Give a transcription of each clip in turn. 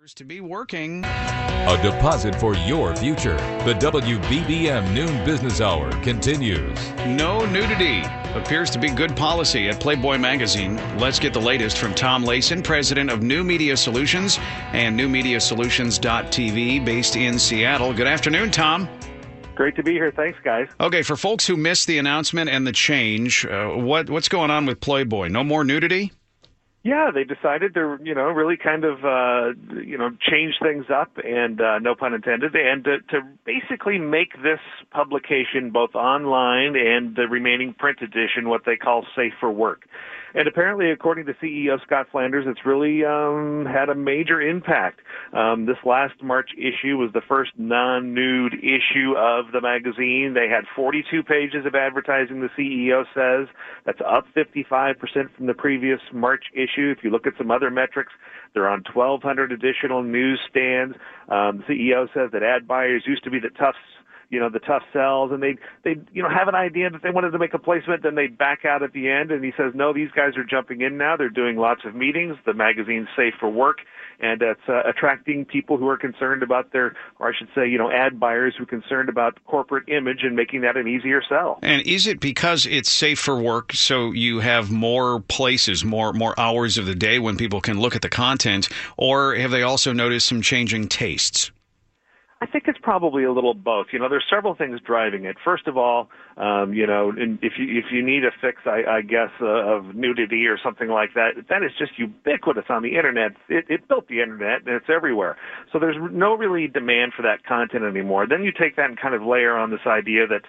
To be working. A deposit for your future. The WBBM Noon Business Hour continues. No nudity appears to be good policy at Playboy Magazine. Let's get the latest from Tom Layson, president of New Media Solutions and NewMediaSolutions.tv, based in Seattle. Good afternoon, Tom. Great to be here. Thanks, guys. Okay, for folks who missed the announcement and the change, what's going on with Playboy? No more nudity? Yeah, they decided to, really kind of, change things up, and no pun intended, and to basically make this publication both online and the remaining print edition what they call safe for work. And apparently, according to CEO Scott Flanders, it's really had a major impact. This last March issue was the first non-nude issue of the magazine. They had 42 pages of advertising, the CEO says. That's up 55% from the previous March issue. If you look at some other metrics, they're on 1,200 additional newsstands. The CEO says that ad buyers used to be the tough sells, and they'd have an idea that they wanted to make a placement, then they'd back out at the end. And he says, no, these guys are jumping in now. They're doing lots of meetings. The magazine's safe for work, and it's attracting people who are concerned about ad buyers who are concerned about corporate image and making that an easier sell. And is it because it's safe for work, so you have more places, more hours of the day when people can look at the content, or have they also noticed some changing tastes? I think it's probably a little both. There's several things driving it. First of all, and if you need a fix, I guess, of nudity or something like that, that is just ubiquitous on the internet. It built the internet, and it's everywhere. So there's no really demand for that content anymore. Then you take that and kind of layer on this idea that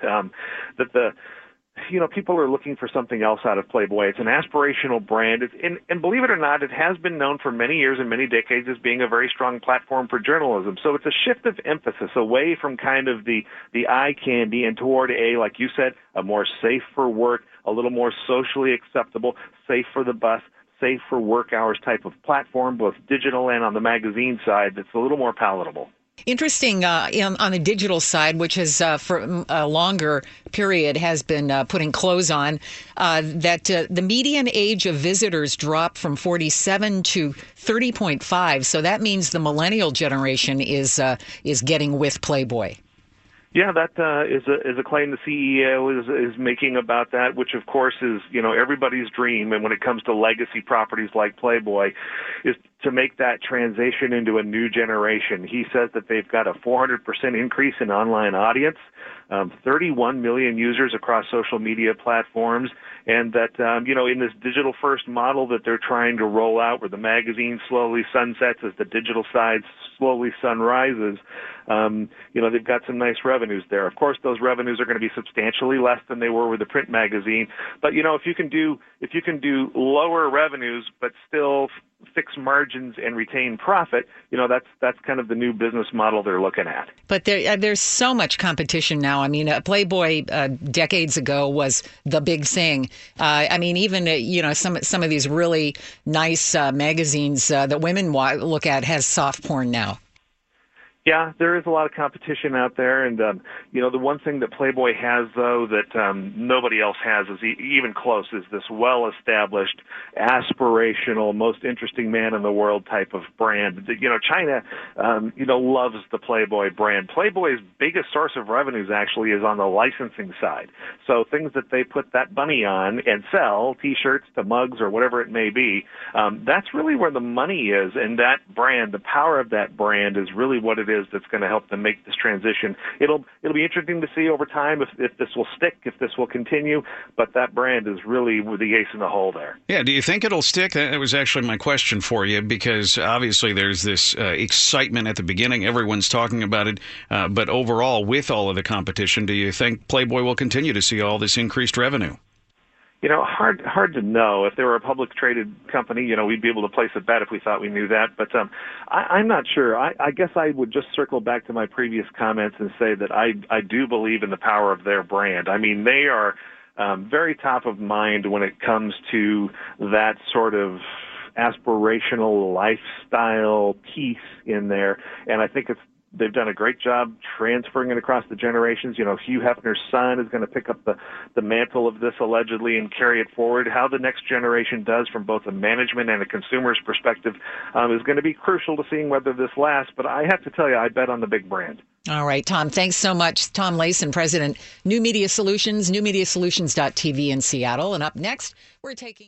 people are looking for something else out of Playboy. It's an aspirational brand. And believe it or not, it has been known for many years and many decades as being a very strong platform for journalism. So it's a shift of emphasis away from kind of the eye candy and toward like you said, a more safe for work, a little more socially acceptable, safe for the bus, safe for work hours type of platform, both digital and on the magazine side, that's a little more palatable. Interesting on the digital side, which has for a longer period has been putting clothes on, that the median age of visitors dropped from 47 to 30.5. So that means the millennial generation is getting with Playboy. Yeah, that is a claim the CEO is making about that, which of course is everybody's dream. And when it comes to legacy properties like Playboy, is to make that transition into a new generation. He says that they've got a 400% increase in online audience, 31 million users across social media platforms, and that, in this digital-first model that they're trying to roll out where the magazine slowly sunsets as the digital side slowly sunrises, they've got some nice revenues there. Of course, those revenues are going to be substantially less than they were with the print magazine, but, if you can do lower revenues but still fix margins and retain profit, that's kind of the new business model they're looking at. But there's so much competition now. I mean, Playboy decades ago was the big thing. Even some of these really nice magazines that women look at has soft porn now. Yeah, there is a lot of competition out there, and the one thing that Playboy has, though, that nobody else has is even close, is this well-established, aspirational, most interesting man in the world type of brand. China, loves the Playboy brand. Playboy's biggest source of revenues actually is on the licensing side. So things that they put that money on and sell, T-shirts to mugs or whatever it may be, that's really where the money is, and that brand, the power of that brand, is really what it is that's going to help them make this transition. It'll be interesting to see over time if this will stick, if this will continue, but that brand is really the ace in the hole there. Yeah, do you think it'll stick? That was actually my question for you, because obviously there's this excitement at the beginning. Everyone's talking about it, but overall, with all of the competition, do you think Playboy will continue to see all this increased revenue? Hard to know. If they were a public traded company, we'd be able to place a bet if we thought we knew that. But I'm not sure. I guess I would just circle back to my previous comments and say that I do believe in the power of their brand. I mean, they are very top of mind when it comes to that sort of aspirational lifestyle piece in there. And I think it's They've done a great job transferring it across the generations. Hugh Hefner's son is going to pick up the mantle of this allegedly and carry it forward. How the next generation does from both a management and a consumer's perspective is going to be crucial to seeing whether this lasts. But I have to tell you, I bet on the big brand. All right, Tom, thanks so much. Tom Layson, President, New Media Solutions, newmediasolutions.tv in Seattle. And up next, we're taking